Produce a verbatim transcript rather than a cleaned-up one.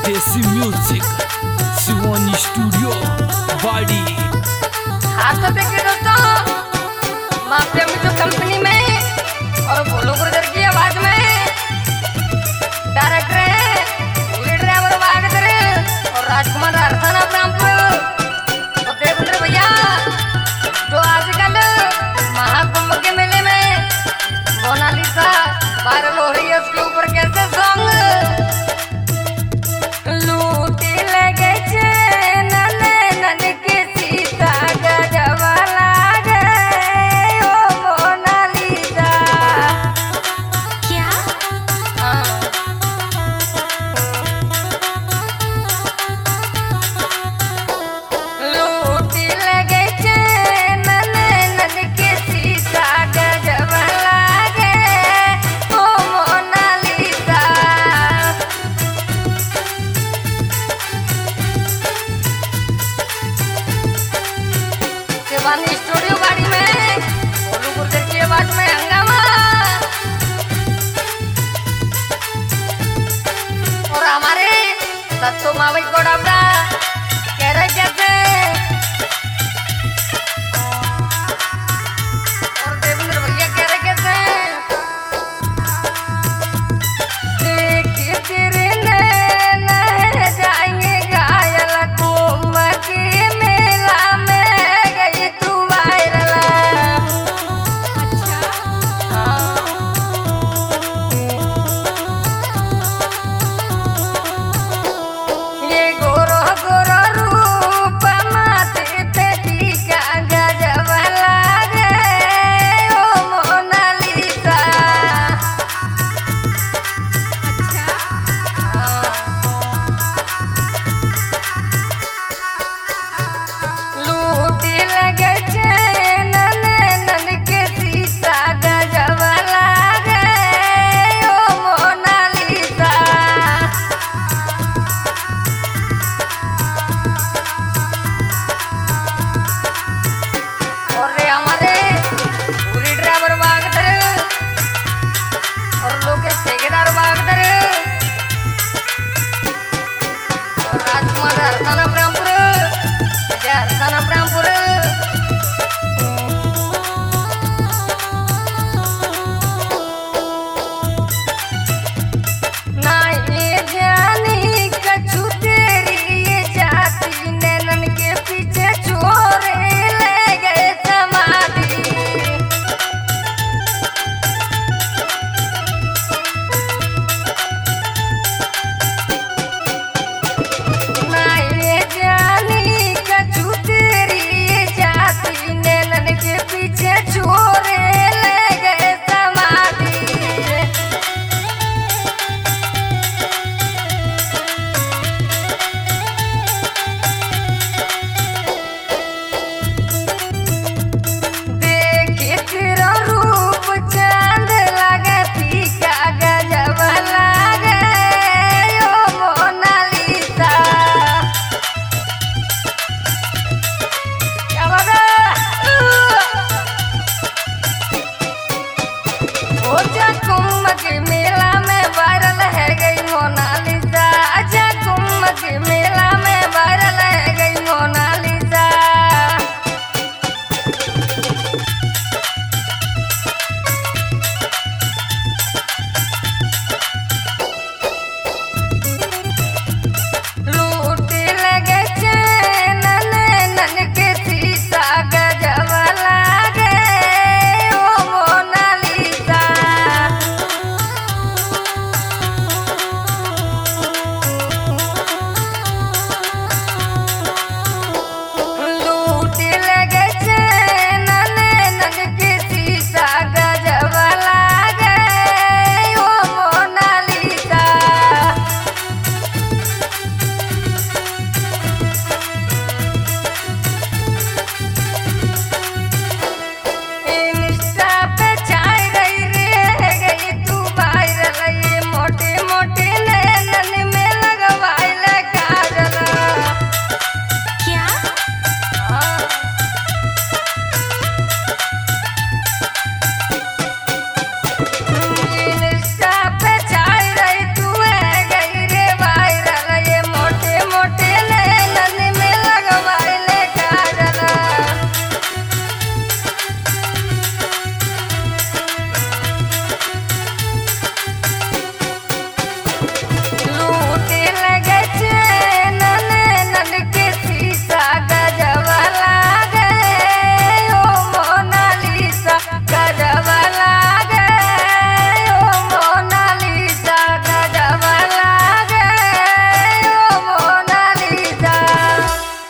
देसी music Shivani studio बाड़ी। आज तो देखिए दोस्तों, माफिया में जो कंपनी में और भोलू गुर्जर की आवाज में डायरेक्टर है पूरी ड्राइवर वागदर और राजकुमार अरसाना ब्राह्मण और देवेंद्र भैया जो आजकल महाकुंभ के मेले में मोनालिसा वायरल हो रही है, उसके ऊपर कैसे सॉन्ग लूटी लगे चैन नैनन की सीता गजवाला गए ओ मोनालिसा। क्या हाँ। लूटी लगे चैन नैनन की सीता गजवाला गए ओ मोनालिसा। शिवानी स्टूडियो बाड़ी में भोलू गुर्जर की आवाज में हंगामा और हमारे सत्तो मावई को डाबड़ा कह रहे कैसे